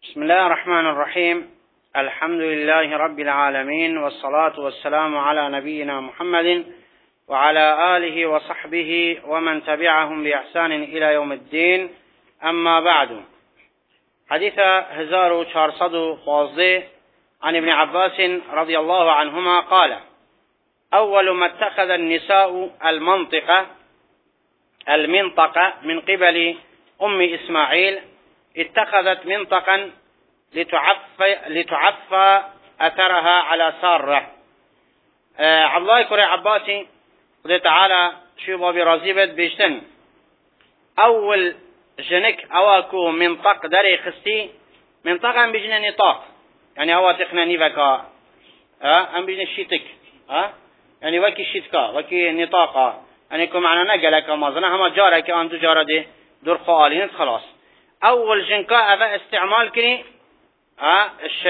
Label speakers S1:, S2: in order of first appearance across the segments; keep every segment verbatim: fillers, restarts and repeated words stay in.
S1: بسم الله الرحمن الرحيم. الحمد لله رب العالمين، والصلاة والسلام على نبينا محمد وعلى آله وصحبه ومن تبعهم بإحسان إلى يوم الدين. أما بعد، حديث هزار وشارصد فوزي عن ابن عباس رضي الله عنهما قال: أول ما اتخذ النساء المنطقة المنطقة من قبل أم إسماعيل اتخذت منطقا لتعفى, لتعفى أثرها على سارة. آه عبد الله كري عباسي قد تعالى شوفوا برازيبت بيشتن أول جنك أواكو منطق داري خستي منطقة أم بجن نطاق، يعني أوا تخناني بكا آه أم بجن شيتك آه يعني وكي شيتكا وكي نطاقا، يعني كم معنا نقلك مازنا هما جارك أنتو جارة دي دور خوالين خلاص. أول جنكا أبا استعمال كني ها اش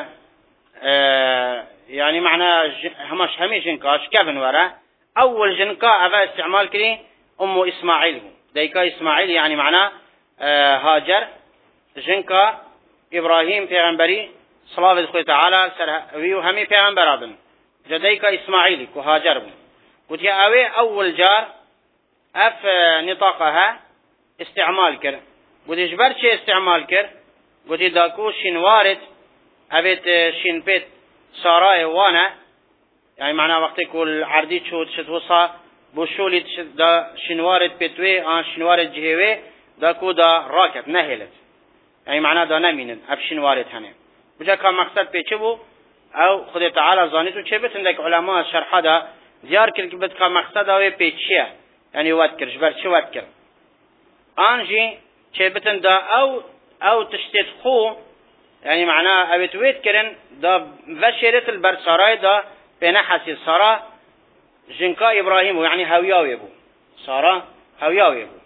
S1: اه يعني معنى همش همي جنكا اش كفن ورا أول جنكا أبا استعمال كني أم إسماعيل ديكا إسماعيل، يعني معنى اه هاجر جنكا إبراهيم پیغمبري صلى الله عليه تعالى ويو همي پیغمبر بن جديكا إسماعيل وهاجر بن قلت يا أوي أول جار أف نطاقها استعمال كر قلت إجبر شيء استعمال كر قلت داكو شنوارد أبيت شنبت ساراي وانا، يعني معنى وقت كل عردي شود شتوصا بوشولي دا شنوارد بتوي آن شنوارد جهوي داكو دا راكت نهلت، يعني معنى دا نميند أف شنوارد هنه بجا كان مقصد بيچبو او خود تعالى زانيتو چه بتن دك علماء شرحه دا زيار كر بد كان مقصد او بيچيه، يعني واد كر جبر چه واد كر انجي چه بتن دا او او تشتت خو، يعني معناه ابيت ويت كرن دا وشرت البرسراي دا بين حسي سارا جنكا ابراهيم، يعني هوياوي ابو سارا هوياوي ابو،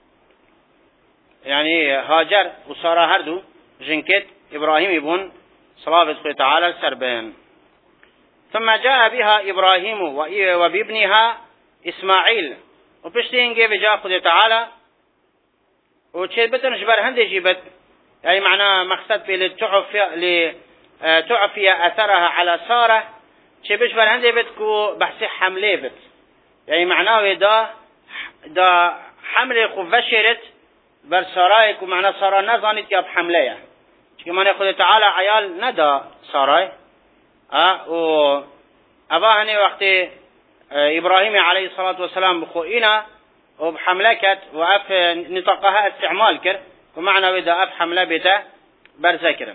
S1: يعني هاجر وسارا هردو جنكت ابراهيم ابن صلى الله تعالى السربين. ثم جاء بها ابراهيم وبابنها اسماعيل وبشتين جه بجا خد تعالى وشبتن جبر هندي جيبت، يعني معناه مقصد في لتعفي لتعفي اثرها على ساره شبش بر هندي بتكو بحث حمله بت، يعني معناه دا دا حمله خفشرت بر سرايك، ومعنى ساره نزانت يا بحمله كما يقول تعالى عيال ندى سراي اه و اباهني وقت ابراهيم عليه الصلاه والسلام بخوئنا وبحملكت وأف نطقها استعمال كر، ومعنى وإذا أف حملة بيتا برزكرا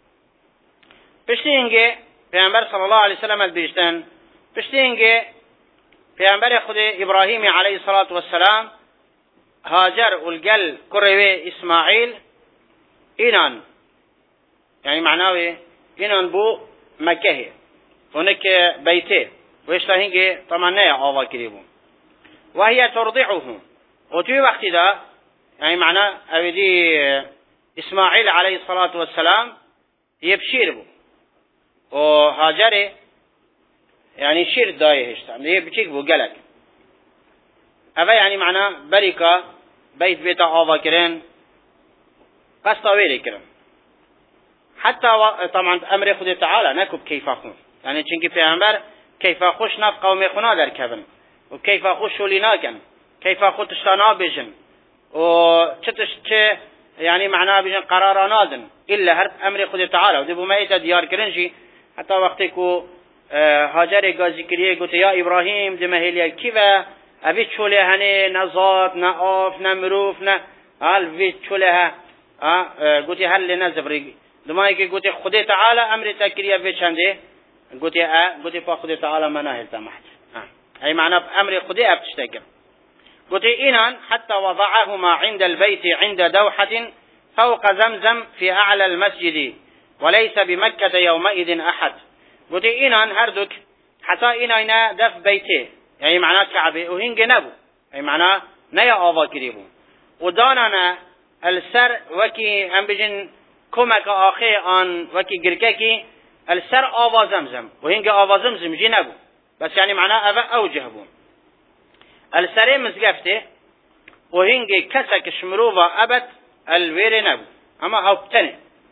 S1: بشتينجي پیامبر صلى الله عليه وسلم البيجتن بشتينجي پیامبر خود إبراهيم عليه الصلاة والسلام هاجر والقل كروي إسماعيل إنان، يعني معناه إنان بو مكة هناك بيته ويشتهينجي طبعا نيا آوا كريبو وهي ترضعه، وتوي وقت دا يعني معنى أبدي إسماعيل عليه الصلاة والسلام يبشير بو وهاجر يعني شير دايه هشتم يبشيك بو قلق أبا، يعني معنى بركة بيت بيت آوا كرين قصة ويلي كرين حتى و... طبعا أمر خد تعالى نكب كيف أخون، يعني چنكي پیغمبر كيف أخوش نف قوم خنا در كبن وكيف أخوش لناكن كيف أخوش تشتانا بجن وشتش يعني معناه بجن قرار نادن إلا هرب أمر خد تعالى ودبو ما إيتا ديار كرنجي حتى وقتكو هاجر غازي كريه قلت يا إبراهيم دمهيليا كيفا أبيت شولي هني نزاد نقاف نمروف ن هل بيت شوليها قلت هل لنزبري دمائي قلت خد تعالى أمر تكريه بيت شنده قلت أه قلت فخد تعالى مناهل تمحت أي معنى بأمر خدي أبتشتكر قلت إنان حتى وضعهما عند البيت عند دوحة فوق زمزم في أعلى المسجد وليس بمكة يومئذ أحد. قلت إنان هردك حتى إنان دف بيته، يعني معنى كعبه وهنج نبو، أي معنى نيا آوا كريبو وداننا السر وكي هم بجن كمك آخي آن وكي قرككي السر آوا زمزم وهنج آوا زمزم جي نبو، بس يعني معناه أبا أوجه بون السري مزقفته وهنجي كسك شمروفا أبت الوير نبو أما هاو بتنه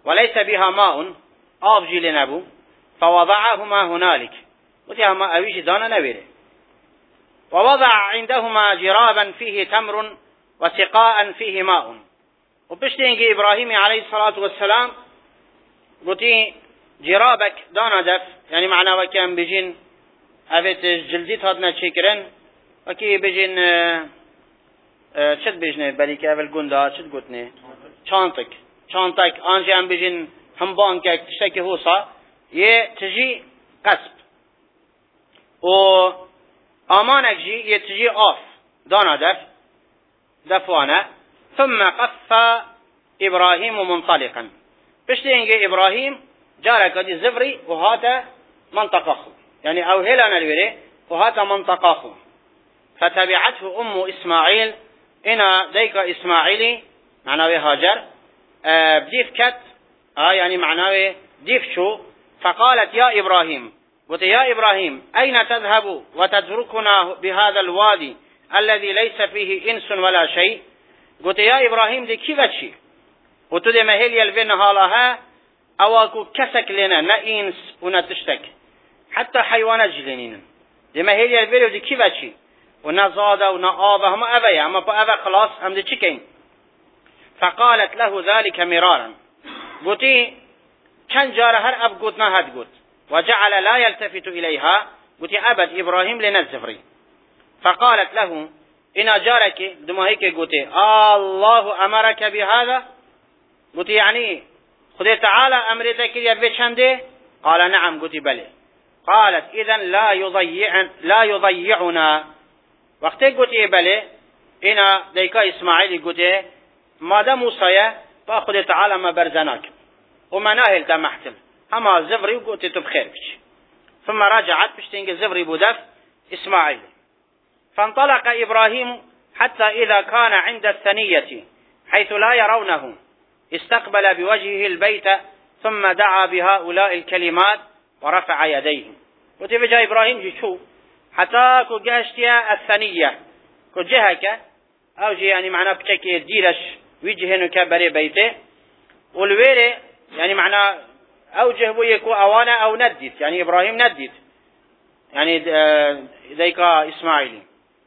S1: وليس بها ماء آبجي لنبو فوضعهما هنالك وتيهما أويش دانا نبيره ووضع عندهما جرابا فيه تمر وسقاء فيه ماء وبشتينجي إبراهيم عليه الصلاة والسلام قلتي جرابك دانا دف يعني معنى وكيان بجين أفت جلديت هادنا تشكرن وكي بجين چد بجنه بلی که اول گنده چد گوتنه چانتک چانتک آنجا هم بجن هم بانک تشتکی هوسا یه تجی قصب و آمانک جی یه تجی آف دانا دف دفوانه ثم قف إبراهيم منطلقا بشتينجي إبراهيم جارك دي زفري وهذا منطقه يعني أو هلا نلوره وهذا منطقه فتبعته أم إسماعيل إنا ديك إسماعيلي معناه هاجر أه بديف كت آه يعني معناه ديف شو فقالت يا إبراهيم قلت يا إبراهيم أين تذهب وتتركنا بهذا الوادي الذي ليس فيه إنس ولا شيء قلت يا إبراهيم دي كيف شيء قلت دي مهل يلفين هالها أواكو كسك لنا نا إنس ونتشتك حتى حيوانات جلنين دي مهل يلفين دي كيف شيء ونزاده ونآبه هم أبي أما بأبا خلاص هم دي چكين فقالت له ذلك مرارا قلت كان جار هر أب قلتنا هاد قلت وجعل لا يلتفت إليها قلت أبد إبراهيم لنزفري فقالت له إن جارك دم هيك قلت الله أمرك بهذا قلت يعني خذ تعالى أمرتك يبي شنده قال نعم قلت بلى قالت إذن لا يضيع لا يضيعنا وقت قلت بلى إن ديكا إسماعيل قلت ما دام موسى فأخذ تعالى ما برزناك وما ناهل تمحتم أما زفري وقلت تبخير بش ثم رجعت بشتنج زفري بدف إسماعيل فانطلق إبراهيم حتى إذا كان عند الثنية حيث لا يرونه استقبل بوجهه البيت ثم دعا بهؤلاء الكلمات ورفع يديه وتفجأ إبراهيم جي شو حتى كو جهشتيا الثنية كو جهك أو جي يعني معناه بشكل ديرش وجهه كبري بيته والويري يعني معناه أو جهبو يكو أوانا أو نديت يعني إبراهيم نديت يعني ذيك إسماعيل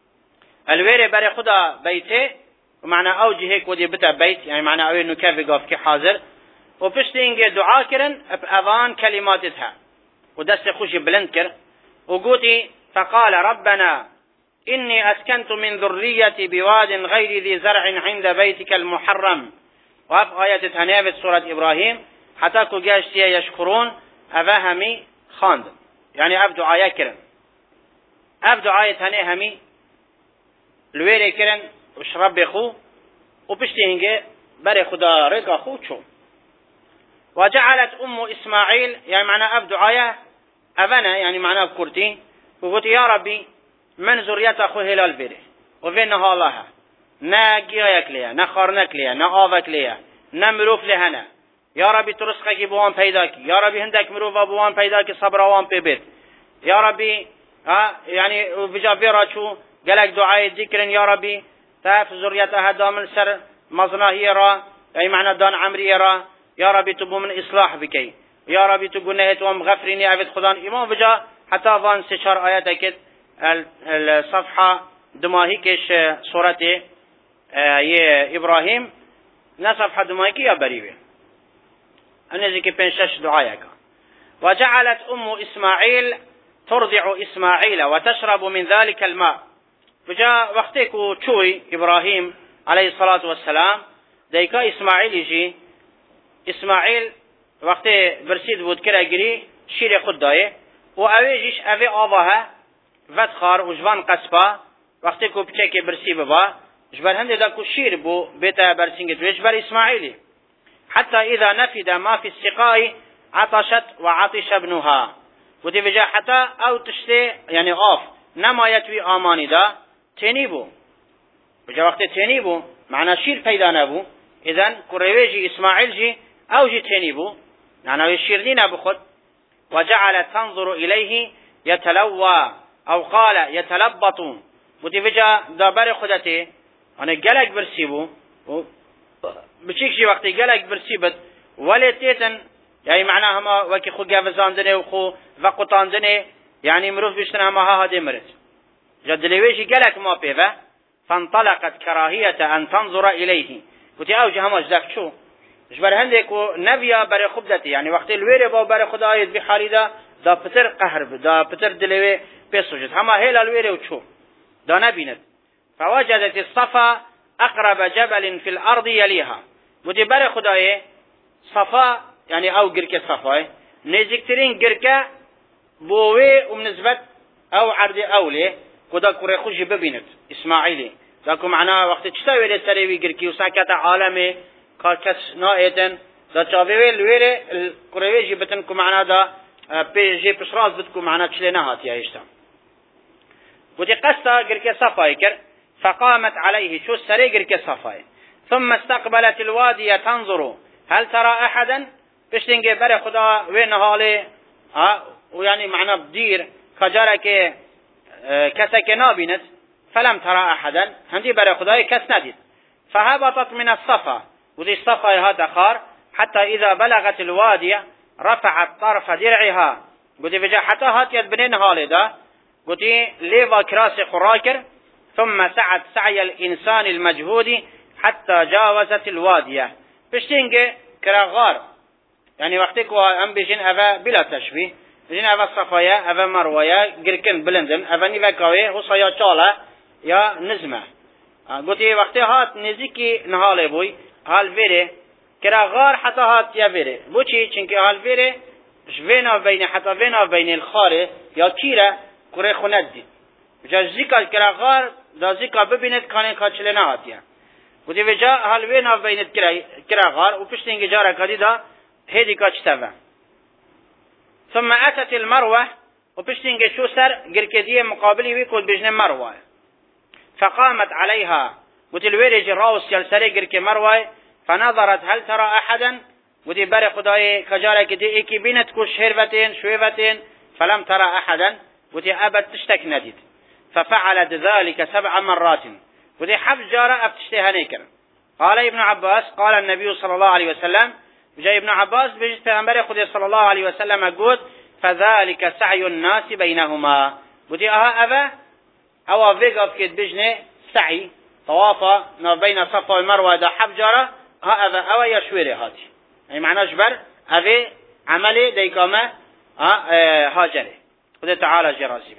S1: الويري بري خدا بيته ومعنى أو جهك ودي بتا بيت يعني معنى أوي إنه كيف يقف كي حاضر وبشتينجي دعاء كرن بأذان كلماتها ودست خوشي بلند كر وقوتي فقال ربنا إني أسكنت من ذريتي بواد غير ذي زرع عند بيتك المحرم وأب آية تنابت سورة إبراهيم حتى كو جاشتيا يشكرون أفهمي خاند يعني أب دعاء كرن أب دعاء تنهمي الويري كرن وشرب بخو وبشتينجي بري خدا رزق خو شو وجعلت أم إسماعيل يعني معنى أب دعاية أبنا يعني معنى كرتي وقلت يا ربي من ذرية أخو هلال بيري وفين هالها نا جيريك ليا نا خارنك ليا نا آفك ليا نا مروف لهنا يا ربي ترزقك بوان پیداك يا ربي هندك مروف بوان پیداك صبر وان ببيت يا ربي ها يعني وبجابيرا شو قالك دعاء ذكرن يا ربي تعرف ذريتها دامن سر مزناهي را أي معنى دان عمري را يا ربي تبو من إصلاح بكي يا ربي تقول نهت وام غفرني عبد خدان إمام بجا حتى فان سشار آيات أكد الصفحة دماهي كش سورة اه إبراهيم نصفحة دماهي كي يبريبه أنا ذكي بنشش دعايك وجعلت أم إسماعيل ترضع إسماعيل وتشرب من ذلك الماء فجاء وقتك وشوي إبراهيم عليه الصلاة والسلام ديكا إسماعيل يجي إسماعيل وقت برسيد بود كرا جري شير خود دايه وأويجيش أوي آبها فتخار وجوان قصبا وقت كو بچك برسي ببا جبر هنده دا كو شير بو بيتا برسينجت ويجبر إسماعيلي حتى إذا نفد ما في السقاء عطشت وعطش ابنها وتفجأ حتى أو تشتي يعني آف نما يتوي آماني دا تنيبو وجا وقت تنيبو معنى شير پیدا نبو إذن كرويجي إسماعيل جي أو جي تنيبو معنى الشير دينا بخد وجعلت تنظر إليه يتلوى أو قال يتلبط وتفجأ دابر خدته أنا قلق برسيبو بشيك شي وقت قلق برسيبت ولی تیتن یعنی معنی هما وکی خو گوزاندنه و خو وقتاندنه یعنی مروف بشتن هما ها هاده مرد جا دلویشی گلک ما پیوه فانطلقت کراهیت ان تنظر الیه گوتی او جه هما جدف چو جبر هندك نبيا بري خبدتي يعني وقت الويري با بري خدا آيت بحالي دا دا پتر قهر دا پتر دلوي بسوجد هما هيلا الويري وچو دا نبينت فوجدت الصفا اقرب جبل في الارض يليها بودي بري خداي صفا يعني او گركه صفا نزكترين گركه بوي ومنسبت او عرض اولي كدا كوري خوش ببينت اسماعيلي داكو معناه وقت تشتاوي لسريوي گركي وساكت عالمي کس نایدن دا چاوی لویره کرویجی بتن کو معنا دا پیجی پسراز بت کو معنا چله نه هاتیه ایشتا ودي قصة گرکه صفای کر فقامت عليه شو سري گرکه صفای ثم استقبلت الوادي تنظر هل ترى احدا بشتنگه بر خدا وين حاله ها ويعني معنا بدير کجاره که کسا که نابینت فلم ترى احدا هندي بر خدای کس ندید فهبطت من الصفا ودي الصفا هذا خار حتى إذا بلغت الوادي رفعت طرف درعها قلت بجا حتى هاتيت بنين هالدا قلت ليفا كراس خراكر ثم سعت سعي الإنسان المجهود حتى جاوزت الوادي بشتنج كراغار يعني وقتك وأم بجن أفا بلا تشبيه بجن أفا صفايا أفا مرويا قركن بلندن أفا نفكاوي هو يا شالا يا نزمة قلت وقت هات نزيكي نهالي بوي حال ویره کرا غار حتی هات یا ویره بوچی چنکه حال ویره وینا بین حتی وینا بین الخاره یا کیره کره خوند دید جا زیکا کرا غار دا زیکا ببیند کانه کاچله نه هاتیه بودی وجا حال وینا بین کرا غار و پشت اینگه جارا کدی دا هیدی کاچتوه ثم اتت المروه و پشت اینگه شو سر گرکدی مقابلی وی کود بجنه مروه فقامت عليها بودي الويري جراوس يلسري گرك مروي فنظرت هل ترى احدا بودي بر خداي كجارك دي ايكي بينت كو شهربتين شويبتين فلم ترى احدا بودي ابد تشتك نديد ففعلت ذلك سبع مرات بودي حب جارة ابتشتها نيكر قال ابن عباس قال النبي صلى الله عليه وسلم جاء ابن عباس بجد پیغمبر خدای صلى الله عليه وسلم قلت فذلك سعي الناس بينهما بودي اها ابا او فيقف كد بجنه سعي طوافا ما بين صفا والمروه دا حبجره ها هذا او يشويره هاتي يعني معناه جبر هذه عمله ديكامه هاجره خذ تعالى جراسي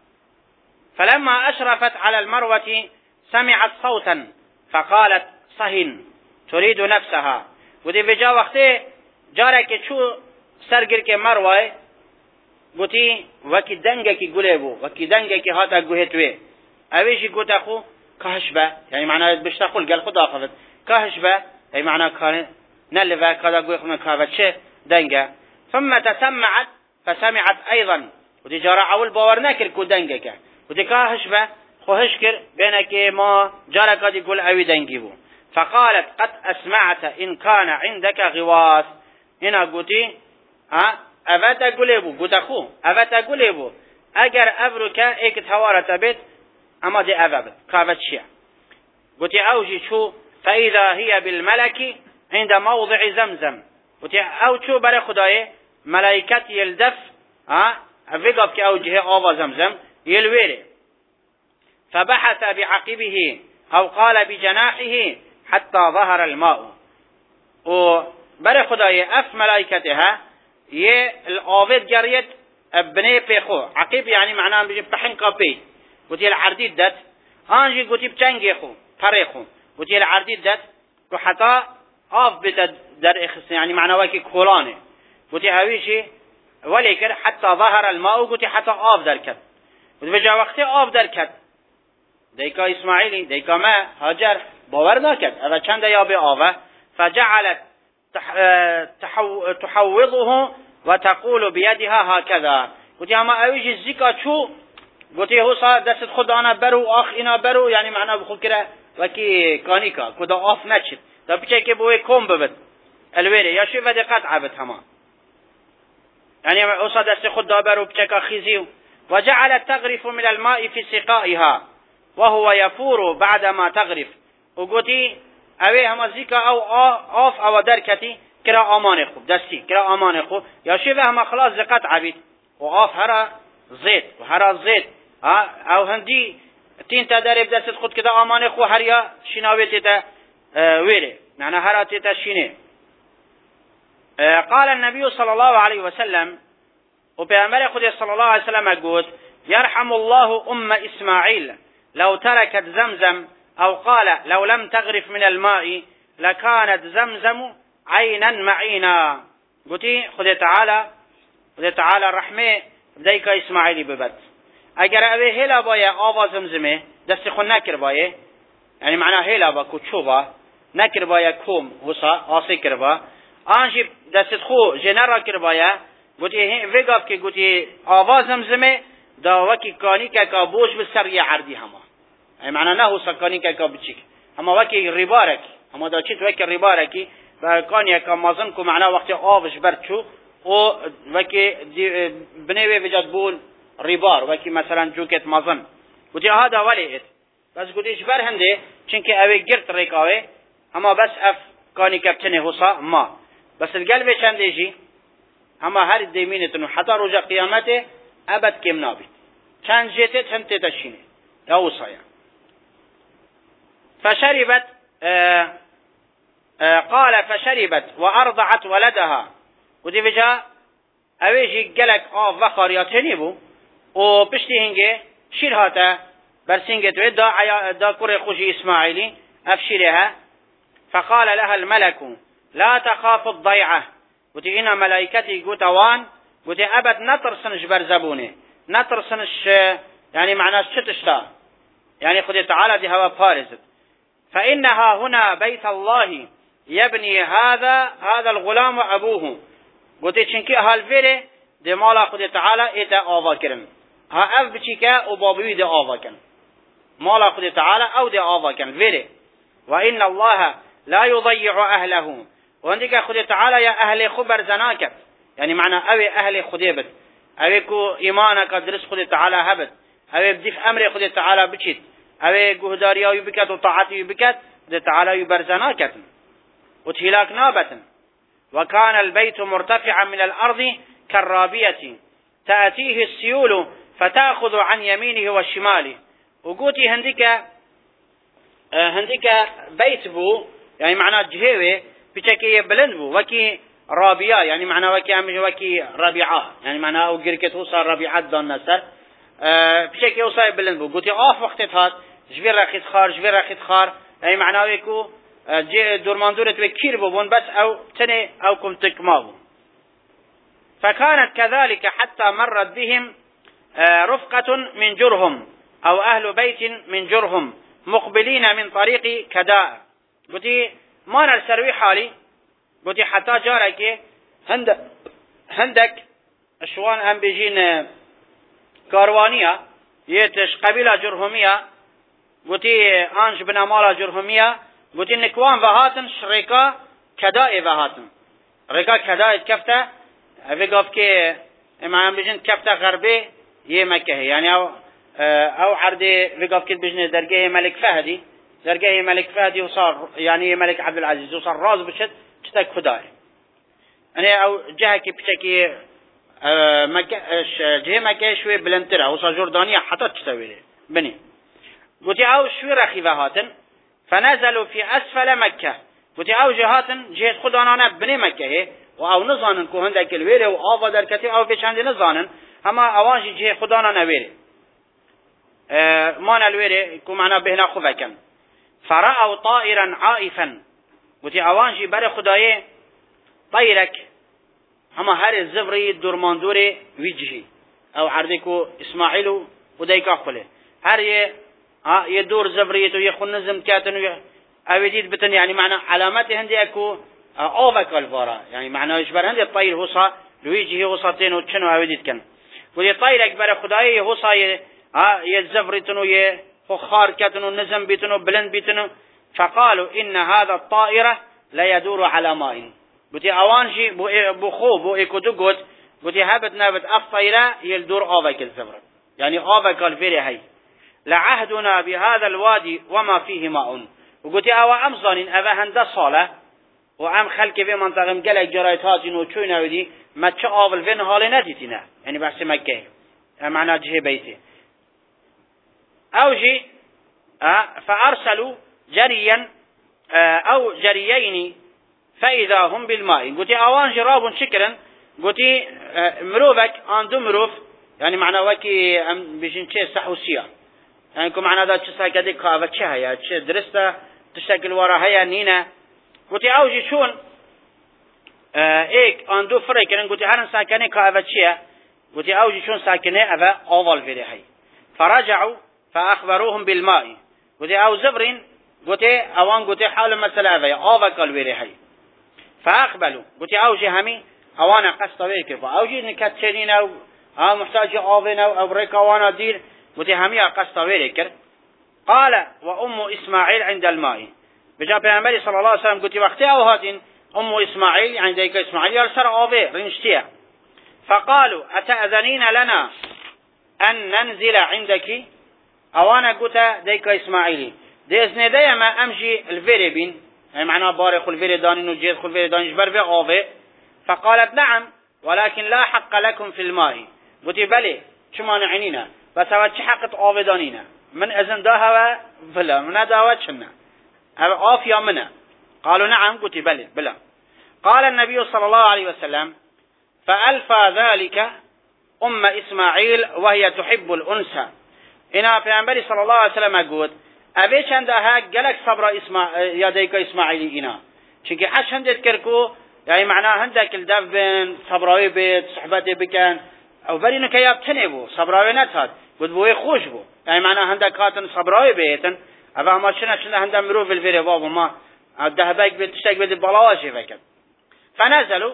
S1: فلما اشرفت على المروه سمعت صوتا فقالت صهن تريد نفسها ودي بجا وقته جارك شو سرگر کے مروه گوتی وکی دنگه کی گله بو وکی دنگه کی هاتا گوهتوه اویشی گوتا خو كهشبه يعني معناه بيشتغل قال خدا خفت كهشبه أي معناه كان نلفا كذا قوي كافتشه دنجة ثم تسمعت فسمعت أيضا ودي جرى أول باور نكر كو دنجك ودي كهشبه خوهشكر بينك ما جرى كذا يقول أوي دنجيبو فقالت قد أسمعت إن كان عندك غواث هنا قلتي ها أفات قلبو قلت أخو أفات قلبو أجر أبرك إيك توارة بيت اما دي اذابت كافت شيء قلت اوجي شو فاذا هي بالملك عند موضع زمزم قلت او شو بري خداي ملائكه يلدف ها افيقف كي اوجه اوضا زمزم يلويري فبحث بعقبه او قال بجناحه حتى ظهر الماء و بري خداي اف ملائكتها يه الاوفيد جريت ابني بيخو عقب يعني معناه بيجي بحن كابي قوتي العرديد دات آنجي قوتي بچنگي خو طريقو قوتي العرديد دات قو حتى آف بتا در اخس يعني معنواكي كولاني قوتي هاويشي وليكر حتى ظهر الماء قوتي حتى آف در كد قوتي بجا وقتي آف در كد ديكا إسماعيلي ديكا ما هاجر باور ناكد هذا چند يابي آفه فجعلت تحو تحوضه وتقول بيدها هكذا قوتي هما هاويشي الزكا شو گوتی هوسا دست خود آنا برو آخ اینا برو یعنی معنا بخود کرده وکی کانیکا کدا آف نچید دا بچه که بوی کم ببد الویره یا شوی ودی قطع بد هما یعنی هوسا دست خود دا برو بچه که خیزیو وجعلت تغرف من الماء في سقائها وهو يفور بعدما تغرف وقوتي اوه هما زيكا او آف او دركتي كرا آمان خوب دستی كرا آمان خوب یا شی و هم خلاص زقت عبید و آف هر زيت و هر زيت او هندی تین تا درب دست خود كده آمان خو هر یا شناوی تیتا ویره معنى هر تیتا شینه. قال النبي صلى الله عليه وسلم وبيامر خدي صلى الله عليه وسلم قلت يرحم الله أم إسماعيل لو تركت زمزم أو قال لو لم تغرف من الماء لكانت زمزم عينا معينا. قلت خدي تعالى خدي تعالى الرحمة بديك إسماعيل ببت اگر اوه هلا بايه آوا زمزمه دست خود نکر بايه يعني معناه هلا با کچوبا نکر بايه کوم وسا آسی کر با آنجی دست خو جنرا کر بايه گوتی وگاف که گوتی آوا زمزمه دا وکی کانی که کابوش بسر یه عردی هما يعني معناه نه وسا کانی که کابچیک اما وکی ربارک اما دا چیت وکی ربارکی و کانی که مازن کو معناه وقتی آوش برچو او وکی بنوی وجد بول ربار وكي مثلا جوكت مازن قلت هذا وليت بس قلت ايش بر هنده چنك اوه گرت ريكاوه اما بس اف كاني كبتنه حصا ما بس القلب چند يجي اما هر ديمينتنو حتى رجا قيامته ابد كم نابي چند جيته چند تتشينه يا وصايا فشربت آآ آآ قال فشربت وارضعت ولدها قلت بجا اوه جي قلق آف وخارياتني بو و پشتی هنگه شیر هاته برسنگه توی دا, دا کر خوشی اسماعیلی افشیرها فقال لها الملك لا تخاف الضيعة قلت اینا ملائکتی قلت وان قلت ابد نترسنش برزبونه نترسنش يعني معناش شتشتا يعني خد تعالى دي هوا بارزت فإنها هنا بيت الله يبني هذا هذا الغلام وأبوه قلت چنكي هالفيره دي مالا خد تعالى ايتا آوا کرن ها اف بچيكا و بابوي دي آوا كن مالا خد تعالى او دي آوا كن فيره وإن الله لا يضيع أهله وعندك خد تعالى يا أهل خبر زناكت يعني معنى اوي أهل خديبت اوي كو إيمانك درس خد تعالى هبت اوي بديف أمر خد تعالى بچيت اوي قهداري او بكت و طاعتي بكت خد تعالى يبرزناكت وتهلاك نابت. وكان البيت مرتفعا من الأرض كالرابية تأتيه السيول فتأخذ عن يمينه وشماله وقوتي هندك هندك بيت بو يعني معناه جهوي بشكل بلند بو وكي رابية يعني معناه وكي أمي وكي ربيعة يعني معناه وقركت وصار ربيعات دون نسر بشكل وصار بلند بو قوتي آف وقت هات جبير رخيت خار جبير رخيت خار يعني معناه ويكو دورماندورة وكير بون بس أو تني أو كم تكمابو. فكانت كذلك حتى مرت بهم رفقة من جرهم أو أهل بيت من جرهم مقبلين من طريق كداء قلت ما نرسروي حالي قلت حتى جارك هندك هندك شوان هم بيجين كاروانية يتش قبيلة جرهمية قلت أنش بنا مالا جرهمية قلت نكوان وهاتن شركا كداء وهاتن ركا كداء كفته وقف كي اما بيجن كفته غربي يه مكه يعني او او عرض وقف كي بيجن درجه ملك فهدي درجه ملك فهدي وصار يعني ملك عبد العزيز وصار راز بشت تشتك خداي انا او جهه كي بتشكي مكه جهه مكه شوي بلنتره وصار جردانيه حتى تسوي بني قلت او شوي رخيفهاتن فنزلوا في اسفل مكه قلت او جهاتن جهه خدانانه بني مكه و او نزانن که هندک الویره و آوا در کتی او بچند نزانن اما اوانجی جه خدانا نویره مان الویره که معنا بهنا خوبکن فرأوا طائرا عائفا قلت اوانجی بر خدای طیرک اما هر زبری درماندور ویجهی او عردکو اسماعیلو و دیکا خله هر یه یه دور زبریتو یه خون نزم کاتن او دید بتن يعني معنى علامات هندی اکو آوك الفارا يعني معناه إشبار هندي الطير هوصا لويجي هوصاتين وتشنو هوديت كان ودي طير أكبر خداي هوصا ي ها يزفرتنو ي فخار كتنو نزم بيتنو بلند بيتنو فقالوا إن هذا الطائرة لا يدور على ماء بدي أوانشي بو بو خو بو إكودو قد بدي هبت نبت أفطيرة يلدور آوك الزفر يعني آوك الفيري هاي لعهدنا بهذا الوادي وما فيه ماء وقلت أوا أمزان أبا هند صالة و ام خلک به منطقه گلک جرایت هاتین و چوی نودی مچه آول وین حال ندیدینه یعنی بحث مکه معنا جهه بیته اوجي فارسلوا جريا او جريين فاذا هم بالماء قلت اوان جراب شكرا قلت مروفك اندو مروف يعني معنى وكي بيجين چه سحوسيه يعني كو معنى دا چه ساكدي كاوه چه هيا چه درسته تشكل ورا هيا نينا قلت اوجي شون ايك اندو فريكن قلت هرن ساكنه كاوه چه قلت اوجي شون ساكنه افا اول فيري هي فرجعوا فاخبروهم بالماء قلت او زبرين قلت اوان قلت حال مسألة افا اوه قال فيري هي فاقبلوا قلت اوجي همي اوانا قصد ويكف اوجي نكتشرين او ها محتاج اوين او ابريك اوانا دير قلت همي قصد ويكر قال وام اسماعيل عند الماء بجا پیغمبر صلى الله عليه وسلم قلت وقتي او هاتين ام اسماعيل عند ديك اسماعيل يرسر اوه رنشتيا فقالوا اتأذنين لنا ان ننزل عندك اوانا قلت ديك اسماعيلي ديزن ديما امشي الفيري بين يعني معناه بارخ الفيري دانين وجيد خل الفيري دانين جبر في اوه فقالت نعم ولكن لا حق لكم في الماء قلت بلي شو مانعنينا بس هو چه حقت اوه دانينا من اذن داها فلا من داها چنا اوف يا منا قالوا نعم قلت بلي بلا قال النبي صلى الله عليه وسلم فألفى ذلك ام اسماعيل وهي تحب الانثى انا پیغمبر صلى الله عليه وسلم قلت ابي چندها گلک صبر اسماعيل يا ديك اسماعيل انا چونكه حش هندت كركو يعني معناه هندك الدف بين صبراوي بيت صحبتي بكن او برينه كياب تنبو صبراوي نتاد قد بوي خوش بو يعني معناه هندك هاتن صبراوي بيتن ابا ما شنا شنا هند مرو في الفيري بابا ما الذهبك بتشتاق بدي بلاواشي فكر فنزلوا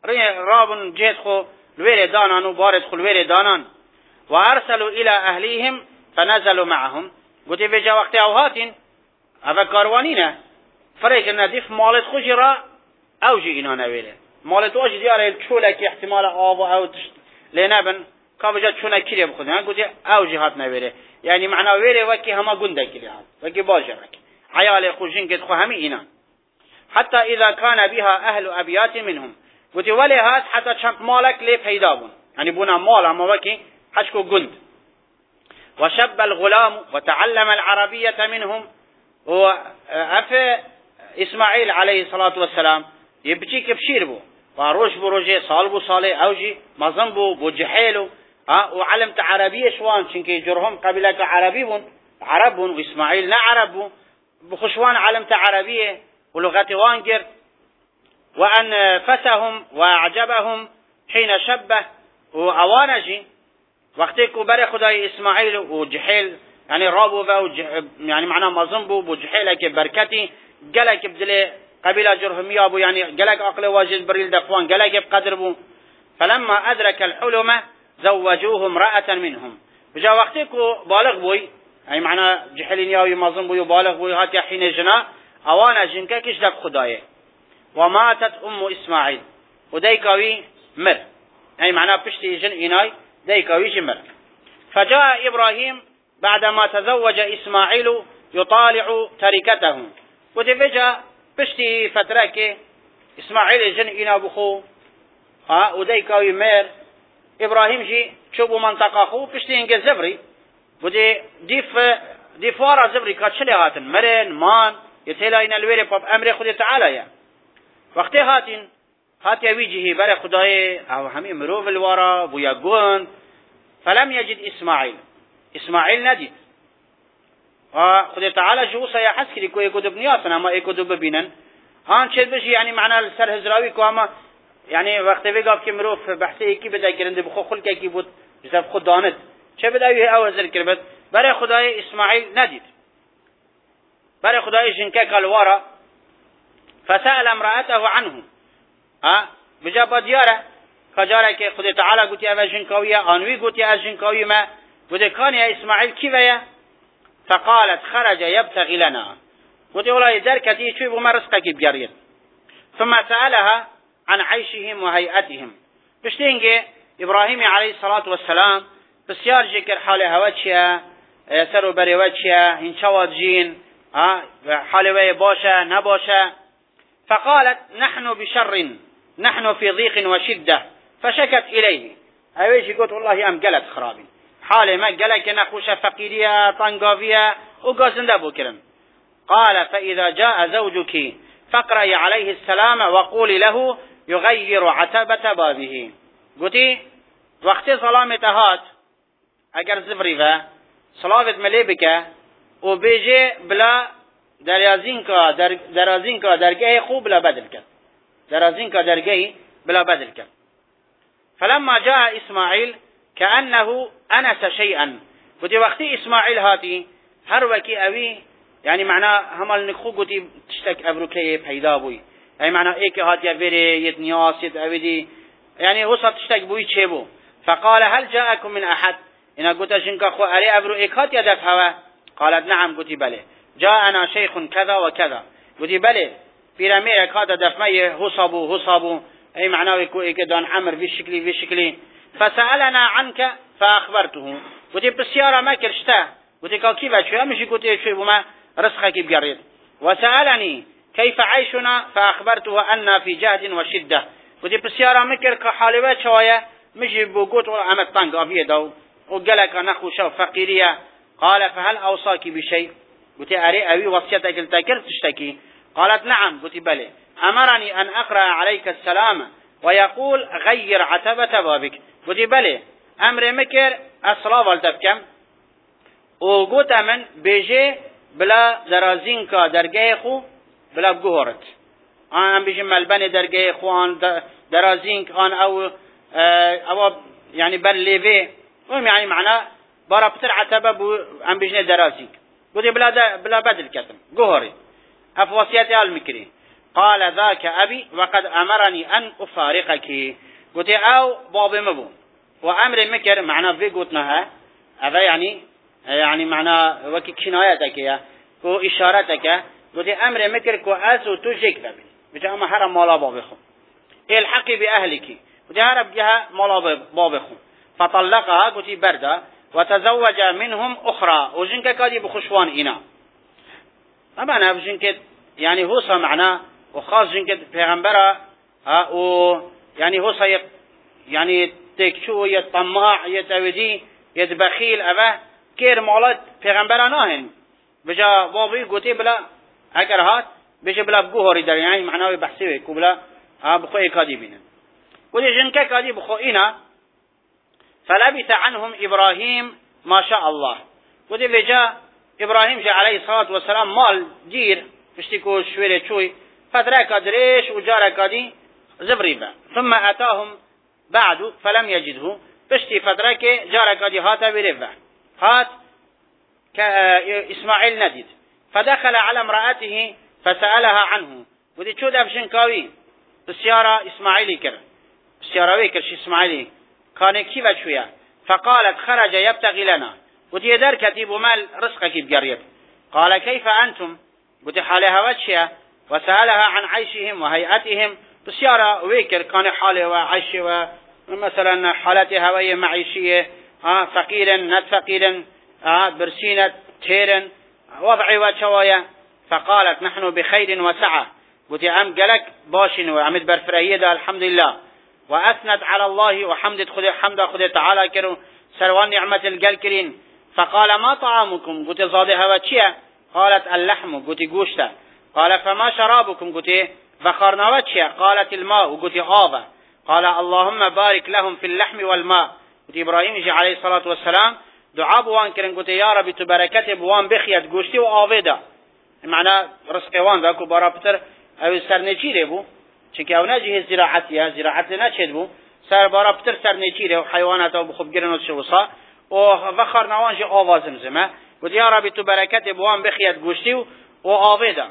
S1: راب جيت خو الويري دانان وبارد خو الويري دانان وارسلوا الى اهليهم فنزلوا معهم قلت في جا وقت اوهاتين ابا كاروانينه فريق النديف مالت خجرا اوجي انا نويله مالت اوجي دياره الچولك احتمال آب او لنبن كابجا چونه كيري بخدن قلت اوجي هات نويله يعني معنى ويره وكي هما گنده كيري هات وكي باجرك عيال خوشين قد خو همي انا حتى اذا كان بها اهل ابيات منهم قلت ولي هات حتى چنق مالك لي پیدا بون يعني بونا مال اما وكي حشكو گند وشب الغلام وتعلم العربية منهم وأف إسماعيل عليه الصلاة والسلام يبكي كبشير بو وروش بروجي صال بو صالي أوجي مظن بو بو جحيلو أه وعلمت عربية شوان شنكي جرهم قبلك عربي بون عرب بون وإسماعيل لا عرب بو بخشوان علمت عربية ولغة وانجر وأن فسهم وأعجبهم حين شبه وأوانجي وقتی که برای خدای اسماعیل و جحیل یعنی رابو و یعنی معنا مظنبو بو جحیل که برکتی گلک بدل قبیله جرهمیا بو یعنی گلک عقل واجد بریل دفوان گلک بقدر بو فلما ادرك الحلم زوجوه امرأة منهم بجا وقتی که بالغ بوی یعنی معنا جحیلینیا و مظنبو بالغ بوی هات حين جنا اوانا جنکه کش دب خدایه وماتت ام اسماعیل ودیکاوی مر یعنی معنا پشتی جن اینای ديكوي جمر فجاء إبراهيم بعدما تزوج إسماعيل يطالع تركته وتفجأ بشتي فترك إسماعيل جن إنا بخو ها وديكوي مير إبراهيم جي شبو منطقة خو بشتي إنك زبري ودي ديف ديفارا زبري كاتشلي هاتن مرن مان يتهلا إن الويري باب أمر خدي تعالى يا وقت هاتن هات يويجه بري خداي او همي مروف الورا بويا گوند فلم يجد اسماعيل اسماعيل ندید و خدای تعالی جوسا یا حس کری کوئی کدب نیاسن اما ای کدب ببینن هان چه بشی یعنی معنی سر هزراوی کو اما یعنی وقتی وگاب که مروف بحثی یکی بده کرنده بخو خلک کی بود بسبب خود داند چه بدوی او هزر کربت برای خدای اسماعیل ندید برای خدای جنکه کالوارا فسأل امرأته عنه ها بجا بدیاره کجاره که خدای تعالی گوتی اول جنکاویه آنوی گوتی از جنکاوی ما گوتی کانی اسماعیل کی ویا فقالت خرج يبتغي لنا گوتی والله درکتی چوی بما رزقکی بگرید ثم سألها عن عيشهم وهيئتهم بشتینگه ابراهیم علیه الصلاة والسلام بسیار ذکر حال هوا چیه سر و بری و چیه این چواد جین حال وی باشه نباشه فقالت نحن بشر نحن في ضيق وشدة فشكت إليه. اویشی گفت والله ام گلت خرابی، حال ما گلک نخوش فقیریه طنگاویه و گازنده بکرم. قال فإذا جاء زوجك فاقرأي عليه السلام وقولي له يغير عتبة بابه. گوتی وقتی سلامت هات اگر زفری و صلافت ملی بکه و بیجه بلا درازین که در درازین که درگاه خوب بلا بدل کرد، درازین که درگاه بلا بدل کرد. فلما جاء اسماعیل كأنه انس شيئا. گوتی وقتی اسماعیل هاتی هر وکی اوی یعنی معنا همال نخو گوتی تشتک ابروکه پیدا بوی، یعنی معنا ای که هاتی ویره یت نیاس یت اویدی یعنی وسط تشتک بوی چه بو. فقال هل جاءكم من احد؟ اینا گوتا جنکا خو اری ابرو ایکات یدف هوا؟ قالت نعم. گوتی بله. جاءنا شیخ كذا وكذا. گوتی بله پیرامیر ایکات دفمه حصابو حصابو ای معناوی کو ای که دان عمر في شکلی في شکلی. فسألنا عنك فأخبرته. گوتی بسیارا ما کرشته. گوتی که کی بچه همیشه گوتی چوی بوما رزقه کی بگرید. وسألني كيف عيشنا فأخبرته أننا في جهد وشدة. گوتی بسیارا مکر که حالوه چوایه مجي بوقوت وعمل طنق أبيه دو وقالك نخوشة فقيرية. قال فهل أوصاك بشيء؟ قلت أري أبي وصيتك التكر تشتكي؟ قالت نعم. قلت بلى أمرني أن أقرأ عليك السلام ويقول غير عتبة بابك. قلت بلى أمر مكر أصلا والتبكم وقلت من بيجي بلا درازين كا درجة خو بلا بجهرت أنا بيجي ملبني درجة خو عن درازين كان أو او يعني بل ليفي هم يعني معناه برا بتر عتبه بو ام بجنه درازيك قلت بلا بلا بدل كتم جوهري افوصيتي المكري. قال ذاك ابي وقد امرني ان افارقك. قلت او بابي مبو وامر مكر معناه في قلتناها هذا يعني يعني معناه وكي كنايتك يا كو اشارتك. قلت امر مكر كو اسو تجيك بابي بجا ما حرم مالا بابي خو الحقي باهلك وجهرب جها مولا بابخو. فطلقها قتي بردا وتزوج منهم أخرى وجنك كادي بخشوان إنا. طبعا بجنك يعني هو سمعنا وخاص جنك پیغمبرا و يعني هو سيق يعني تكشو يطماع يتودي يتبخيل أبا كير مولات پیغمبرا ناهن بجا بابي قتي بلا اگر هات بجا بلا بقوهري در يعني معناوي بحثي كو بلا بخوئي كادي بينا. ودي جنكا كادي بخوئنا. فلبث عنهم إبراهيم ما شاء الله. ودي لجا إبراهيم جاء عليه الصلاة والسلام مال جير فشتكو شويرة شوي فترة كادريش وجارة كادي زبريبا. ثم أتاهم بعد فلم يجده فشتي فترة جارة كادي هاتا بريبا هات إسماعيل نديد. فدخل على امرأته فسألها عنه. ودي شو ده بشنكاوي بسيارة إسماعيلي كر بسيارة كرش إسماعيلي كان كيف شوية. فقالت خرج يبتغي لنا. ودي در كتيب مال رزقك بقريب. قال كيف أنتم؟ ودي حالها وجهها وسألها عن عيشهم وهيئتهم. بسيارة ويكر كان حاله وعيشه ومثلا حالتها وهي معيشية ها فقيرا نت فقيرا ها برسينة تيرا وضعي وشوايا. فقالت نحن بخير وسعة. ودي أم قالك باشن وعمد برفرهية ده الحمد لله وأثنت على الله وحمد خذ حمد خذ تعالى كرو سروان نعمة الجلكرين. فقال ما طعامكم؟ قلت زادها وشيا. قالت اللحم. قلت جوشتا. قال فما شرابكم؟ قلت فخرنا وشيا. قالت الماء. قلت آبا. قال اللهم بارك لهم في اللحم والماء. قلت إبراهيم عليه الصلاة والسلام دعاء بوان كرن. قلت يا رب تبركته بوان بخيت جوشتي وآبدا معنى رزقوان باكو برابتر او سرنچیره بو چونکه او نجه زراعتیه زراعت نچد بو سر برابتر سرنچیره و حیوانات او بخوب گرن و شوصا و فخر نوانج آواز زمزمه و یا ربی تو برکت بوان بخیت گوشتی و آویدا.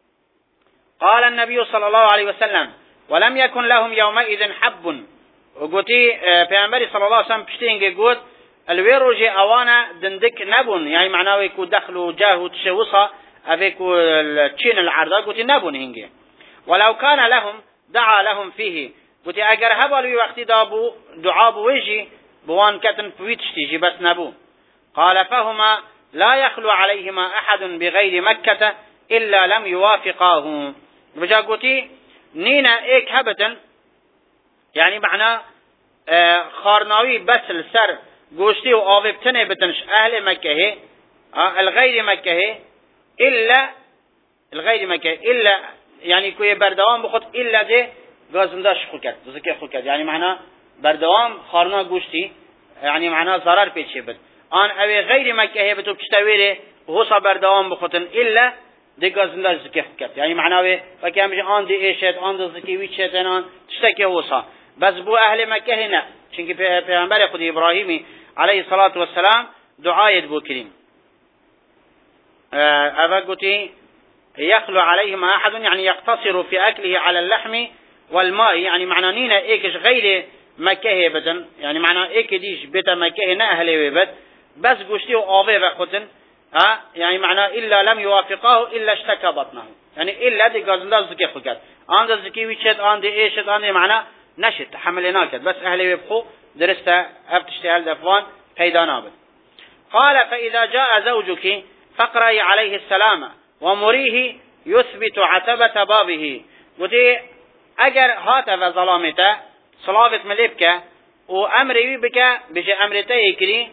S1: قال النبي صلى الله عليه وسلم ولم يكن لهم يومئذ حب. وقوتي پیامبر صلى الله عليه وسلم پشتینگه گوت الویروج اوانا دندک نبون يعني معناه يكون دخلوا جاه تشوصا افيكو الچين العرضه قوتي نبون هنگه. ولو كان لهم دعا لهم فيه. قوتي اگر هبالوی وقتی دابو دعا بويجي بوان كتن بويتشتيجي بس نبو. قال فهما لا يخلو عليهما احد بغير مكة الا لم يوافقاه. بجا قوتي نينا ايك هبتن يعني معنى اه خارناوي بس السر قوشتي وآوي بتنه بتنش اهل مكة اه الغير مكة الا الغير مكة الا يعني كوي بردوام بخط الا دي غازنداش خوكت ذكي خوكت يعني معنى بردوام خارنا قوشتي يعني معنى ضرر بيتشي بد آن اوي غير مكة بتو بتشتويره وهو بردوام بخطن الا دي غازنداش ذكي خوكت يعني معنى اوي وكي همجي آن دي ايشت آن دي ذكي ويتشت آن تشتكي هوصا بس بو اهل مكة هنا چونك پیغمبر خود ابراهيمي عليه الصلاة والسلام دعاية بو كريم أفا قلتي يخلو عليهم أحد يعني يقتصر في أكله على اللحم والماء يعني معنى نينا إيكش غير مكة بدن يعني معنى إيك ديش بيت مكة نأهل بيت بس قشتي وآضي بخطن ها يعني معنى إلا لم يوافقه إلا اشتكى بطنه يعني إلا دي قازندا زكي خلقات آن دي زكي ويشت آن دي إيشت آن دي معنى نشت حملناكت بس أهل يبقوا درستا أفتشتهال دفوان قيدا نابد قال فإذا جاء زوجك فاقرأي عليه السلام ومريه يثبت عتبة بابه ودي اگر هاتف ظلامته صلابت مليبك وامري بك بجي امرته يكري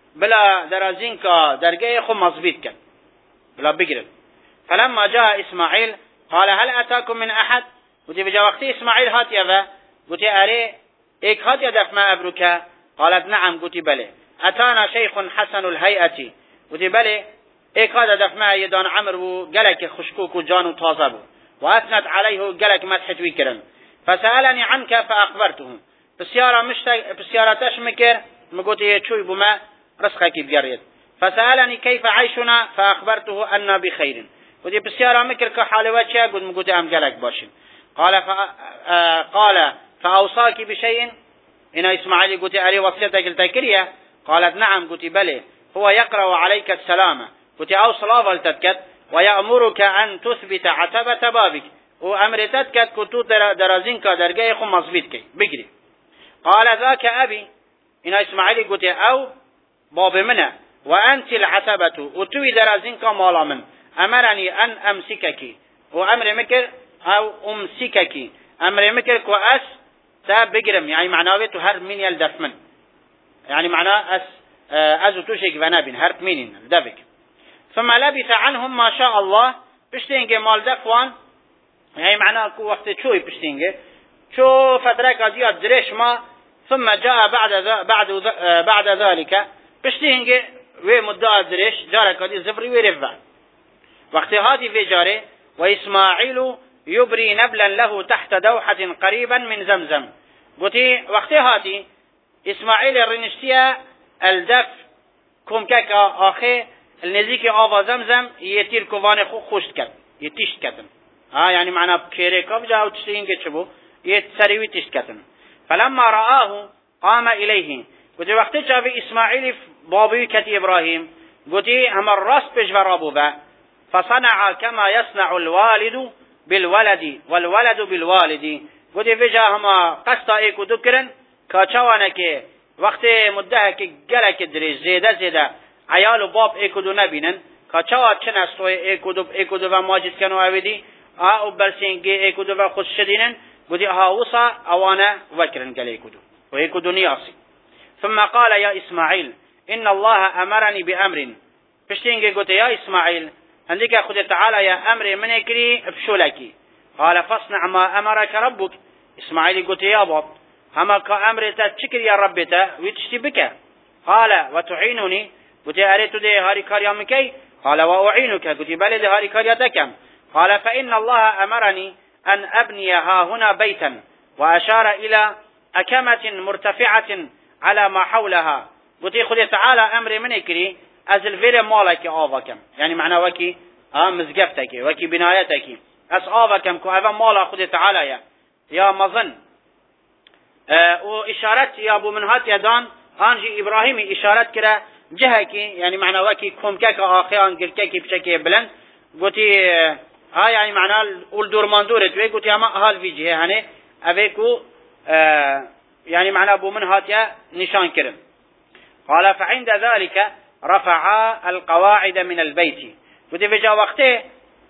S1: بلا درازينك درجه خو مظبيتك بلا بقرب فلما جاء اسماعيل قال هل اتاكم من احد ودي بجا وقت اسماعيل هات يفا قلت اري ايك هات يدف ما ابرك قالت نعم قلت بلي اتانا شيخ حسن الهيئة ودي بلي ايك هذا دفمه يدان عمر وقلك خشكوك وجان وطازبو واثنت عليه قلك مدحت ويكرم فسألني عنك فأخبرته بسيارة مشتاق بسيارة تشمكر مقلت يتشوي بما رسخك بقريت فسألني كيف عيشنا فأخبرته أن بخير ودي بسيارة مكر كحالوات شا قلت مقلت أم قلك باشن قال ف... آه قال فأوصاك بشيء إن إسماعيل قلت أري وصيتك التكرية قالت نعم قلت بلي هو يقرأ عليك السلام قلت أو صلاة التتكت ويأمرك أن تثبت عتبة بابك وأمر تتكت كنت درازينك درجة خم مصبيتك بقري قال ذاك أبي إن إسماعيل قلت أو باب منه وأنت العتبة وتوي درازينك مالا من أمرني أن أمسكك وأمر مكر أو أمسكك أمر مكر كوأس تبقرم يعني معناه تهر من يلدف من يعني معناه أس أزو توشك ونابين هرت مينين دفك ثم لبث عنهم ما شاء الله بشتينجي مال دفوان يعني معناه كو وقت شوي بشتينجي شو فترة قضيات دريش ما ثم جاء بعد بعد بعد ذلك بشتينجي ومدة دريش جارة قضية زفري ورفع وقت هذه في جارة وإسماعيل يبري نبلا له تحت دوحة قريبا من زمزم قلت وقت هذه إسماعيل الرنشتية الدف كم كاكا آخي النزيك آفا زمزم يتير كوان خو خوشت كد يتيشت كدن ها يعني معنى بكيري كب جاو تشتين كتشبو يتسريوي تشت كدن فلما رآه قام إليه قلت وقت جاء إسماعيل بابي كتي إبراهيم قلت هم الرأس بجورابو با فصنع كما يصنع الوالد بالولد والولد بالوالد قلت فيجا هما قصة ايكو دكرن كاچوانك وقت مدهه که گلک دریج زیده زیده عیال و باب ایکودو نبینن که چوا چن استوی ایکودو ایکودو و ماجد کنو اویدی آه و برسینگی ایکودو و خود شدینن گودی ها وصا اوانا وکرن گل ایکودو و ایکودو نیاسی ثم قال يا إسماعيل إن الله أمرني بأمر فشتينجي قلت يا إسماعيل عندك خد تعالى يا أمر من يكري بشولكي قال فاصنع ما أمرك ربك إسماعيل قلت يا باب هما كأمرتا تشكر يا ربتا ويتشتي بك قال وتعينني قلت أريد دي هاري كاريا مكي قال وأعينك قلت بل دي هاري كاريا تكم قال فإن الله أمرني أن أبني ها هنا بيتا وأشار إلى أكمة مرتفعة على ما حولها قلت خذ تعالى أمري من يكري أزل فيري مالك آفاكم يعني معنى وكي آه مزقفتك وكي بنايتك أس آفاكم كو أفا مالا خذ تعالى يا يا مظن آه وإشارت يا أبو منهات يدان أنجي إبراهيمي إشارت كرا جهكي يعني معنى وكي كومكك آخيان قلككي بشكي بلند قلت آه يعني معنى الدور مندورت وي قلت يا ما هال في جهة هني أبيكو آه يعني معنى أبو منهات يا نشان كرم قال فعند ذلك رفع القواعد من البيت قلت في جا وقته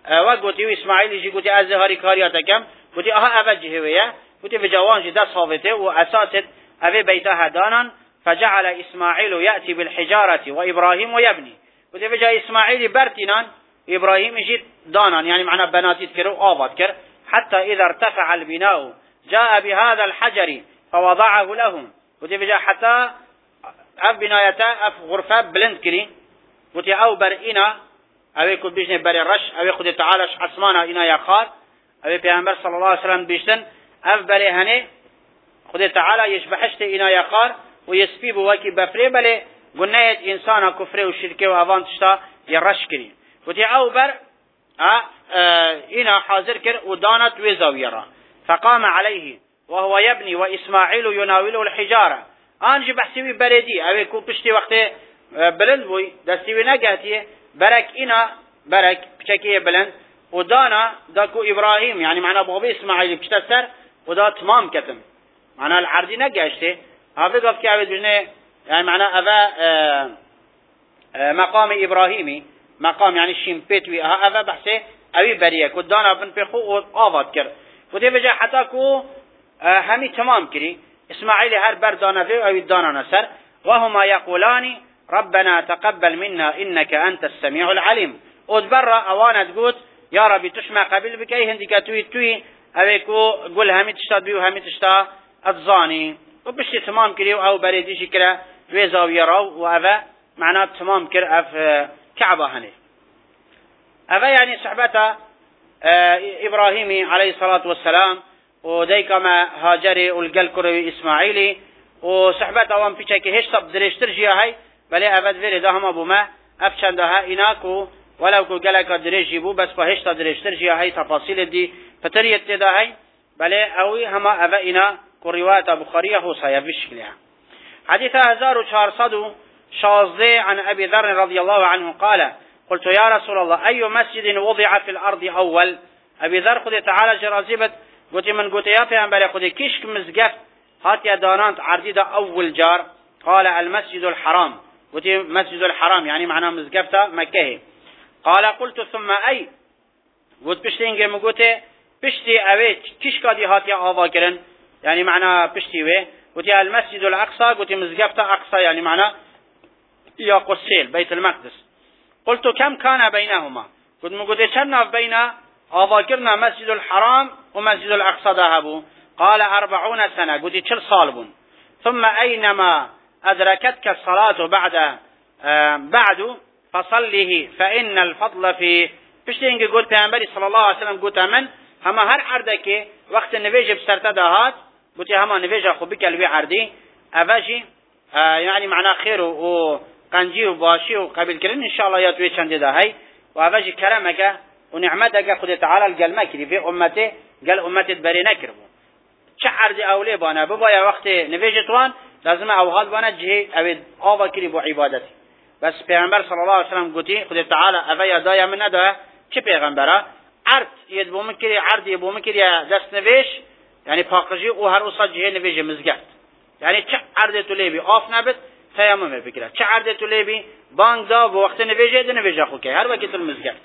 S1: وقوتي إسماعيل يجي قوتي أزهاري كارياتكم قوتي أها أفجه ويا قوتي بجوان جدا صافته وأساسه أبي بيتها دانا فجعل إسماعيل يأتي بالحجارة وإبراهيم ويبني قوتي بجا إسماعيل برتنان إبراهيم يجي دانا يعني معنا بناتي تكروا آباد كر حتى إذا ارتفع البناء جاء بهذا الحجر فوضعه لهم قوتي بجا حتى أف بنايته أف غرفة بلند كري قوتي أو برئنا أو يكون بيجني بري الرش أو يخد تعالى عثمانا إنا يخار أو پیغمبر صلى الله عليه وسلم بيشتن أف بري هني خد تعالى يشبحشت إنا يخار ويسبيب وكي بفري بلي قناية إنسانا كفري وشركي وأفان تشتا يرش كري قوتي أو بر اه اه إنا حاضر كر ودانت وزاويرا فقام عليه وهو يبني وإسماعيل يناوله الحجارة آنجي بحسيوي بلدي أو يكون بشتي وقت بلند بوي دستيوي نقاتيه برك إنا برك بشكيه بلند ودانا داكو إبراهيم يعني معنا بابي إسماعيل بشتسر ودا تمام كتم معنا العرضي نقاشته هذا قف كعبد بجنه يعني معنا أبا آآ آآ مقام إبراهيمي مقام يعني الشمبيتوي أبا بحثه أبي بريك ودانا بن بخو وآفاد كر ودي بجا حتى كو همي تمام كري إسماعيل هر بردانا فيه أو دانا نسر وهما يقولان ربنا تقبل منا إنك أنت السميع العليم ودبرا أوانا تقول يا ربي تشمع قبل بك أي هندك توي توي أبيكو قول همي تشتاد بيو همي تشتا الظاني وبشي تمام كريو أو بريدي شكرا ويزاو يراو وأبا معناه تمام كر أف كعبة هني أبا يعني صحبته إبراهيمي عليه الصلاة والسلام وديك ما هاجري والقل كروي إسماعيلي وصحبته وان بيشاكي هش طب دريش ترجيها هاي بله أبد فيري دهم أبو ما أفشان دها إناكو ولو كو قلق دريش جيبو بس فهش تدريش ترجيها هاي تفاصيل دي فتريت ده هاي بله أوي هما أبا إنا كريوات بخارية هو سيفش كلها حديث هزار وشارصد شازي عن أبي ذر رضي الله عنه قال قلت يا رسول الله أي مسجد وضع في الأرض أول أبي ذر خذ تعالى جرازيبت قلت من قلت يا پیغمبر خذ كشك مزقف هات يا دانانت عرديد أول جار قال المسجد الحرام قلت مسجد الحرام يعني معناه مزقفته مكة قال قلت ثم أي قلت بشتين قم قلت بشتي أبي كشك دي هات يا آوا كرن يعني معناه بشتي وي قلت المسجد الأقصى قلت مزقفته أقصى يعني معناه يا قسيل بيت المقدس قلت كم كان بينهما قلت قلت كم بين أذاكرنا مسجد الحرام ومسجد الأقصى ذهبوا قال أربعون سنة قلت كل صالبون ثم أينما أدركتك الصلاة بعد آه بعد فصله فإن الفضل في بشتين قلت پیغمبر صلى الله عليه وسلم قلت من هما هر عردك وقت النبيج بسرت دهات قلت هما نبيج أخو بك الوي عردي أباجي آه يعني معناه خير و قنجي وباشي وقبل كرن إن شاء الله ياتوي چند ده هاي وأباجي كرمك ونعمتك خد تعالى القلمة كري في أمته قال أمته بري نكربو شعر دي أولي بانا ببايا وقت نفيجتوان لازم أوهاد بانا جهي أبد آبا كري بو عبادتي بس پیغمبر صلى الله عليه وسلم قلتي خد تعالى أفايا دايا من ده چه پیغمبره عرض يدبو مكري عرض يبو مكري دست نفيش يعني فاقجي وهر أصاد جهي نفيج مزقات يعني چه عرض تليبي آف نبت تيمم بكره چه عرض تليبي بانك دا بوقت نفيجه ده نفيجه خو كي هر وقت المزقات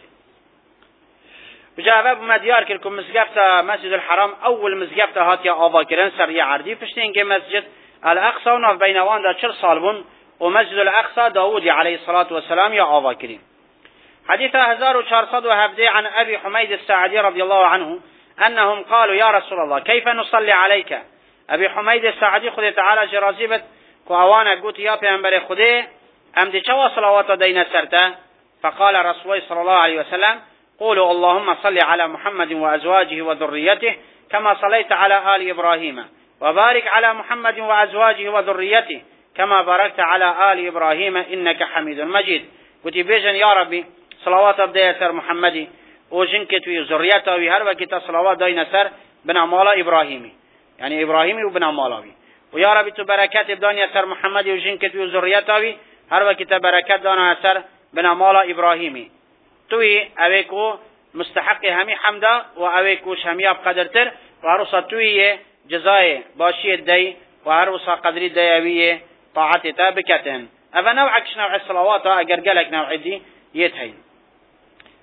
S1: بجا باب مديار كلكم مزقفته مسجد الحرام اول مزقفته هات يا ابا كرن سريع عردي فشتين كي مسجد الاقصى ونف بينوان دا چل صالبون ومسجد الاقصى داود عليه الصلاه والسلام يا ابا كريم حديث ألف وأربعمائة وهبدي عن ابي حميد الساعدي رضي الله عنه انهم قالوا يا رسول الله كيف نصلي عليك ابي حميد الساعدي خذ تعالى جرازيبت كوانا قلت يا پیغمبر خدا ام دي چوا صلوات دين سرته فقال رسول صلى الله عليه وسلم قولوا اللهم صل على محمد وازواجه وذريته كما صليت على آل ابراهيم وبارك على محمد وازواجه وذريته كما باركت على آل ابراهيم انك حميد مجيد قلت بيجن يا ربي صلوات بدي سر محمد وجنكت وذريته وهر وقت صلوات دين سر بن مالا ابراهيمي يعني ابراهيمي وبن مالاوي ويا ربي تو بركات بدانيا سر محمد وجنكت وذريته هر وقت بركات دانا سر بن مالا ابراهيمي توي اويكو مستحق همي حمدا و اويكو شمياب قدرتر و هروسا توي جزاي باشي الدي و هروسا قدري ديوية طاعتي تابكتن افا نوعكش نوع الصلوات اقرقلك نوع دي يتهي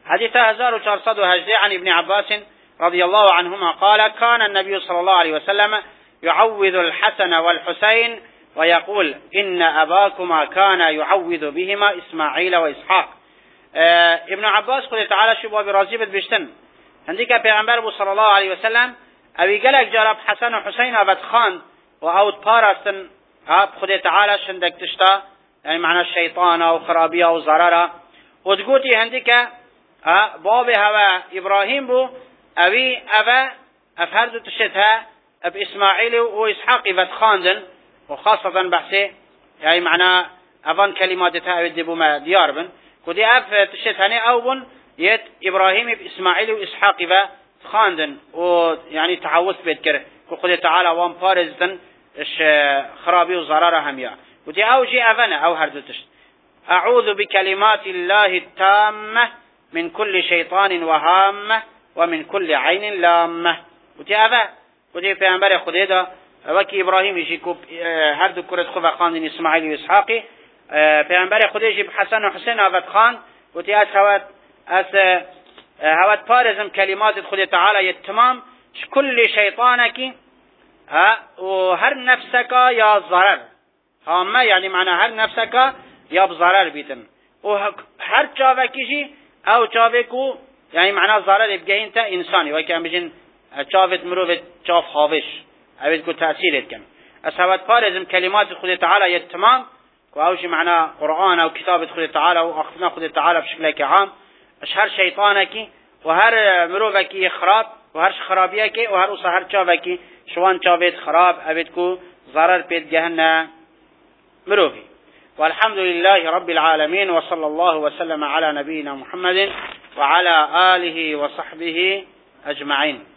S1: حديث هزار وشارصد هجري عن ابن عباس رضي الله عنهما قال كان النبي صلى الله عليه وسلم يعوذ الحسن والحسين ويقول إن أباكما كان يعوذ بهما إسماعيل وإسحاق. اه ابن عباس خود تعالى شبه برازي بد بشتن عندك پیغمبر صلى الله عليه وسلم اوی گلک جارب حسن و حسین آبد خان و اوت پارستن اب خود تعالى شندك تشتا يعني معنى الشيطان او خرابية او ضررة و تقولي هندك باب هوا ابراهيم بو اوی اوه افهرد تشتها اب اسماعيل و اسحاق افد خاندن وخاصة بحثي يعني معنى افان كلماتها اوید بو ما ديار بن كودي اف تشتهني او بن يت ابراهيم باسماعيل و اسحاق افد خاندن و يعني تعوذ بيت كره خود تعالى وان بارزدن اش خرابي و ضرر هميا ودي اوجي افنا او هردتش اعوذ بكلمات الله التامة من كل شيطان وهامة ومن كل عين لامة ودي افا ودي في انبار خود دا وكي ابراهيم يجي كوب هردو كرة خوفا خاندن اسماعيل و اسحاقي في انبار خود يجي حسن و حسين افت خان ودي اس هوات اس هوات بارزم كلمات خود تعالى التمام كل شيطانك ها وهر نفسك يا ضرر هامه يعني معنى هر نفسك يا بضرر بيتن وهر چاوكيجي او چاوكو يعني معنى ضرر يبقى انت انساني وكان بيجن چاوت مروت چاف خاوش اويد كو تاثير كان اسوات بارزم كلمات خود تعالى التمام واوش معنى قرآن او كتاب خود تعالى واخذنا خود تعالى بشكل عام اشهر شيطانك وهر مروفك خراب وهر خرابيك وهر وصهر چاوكي شوان چاوت خراب اوید کو ضرر پید گهن مروفي. والحمد لله رب العالمين وصلى الله وسلم على نبينا محمد وعلى آله وصحبه أجمعين.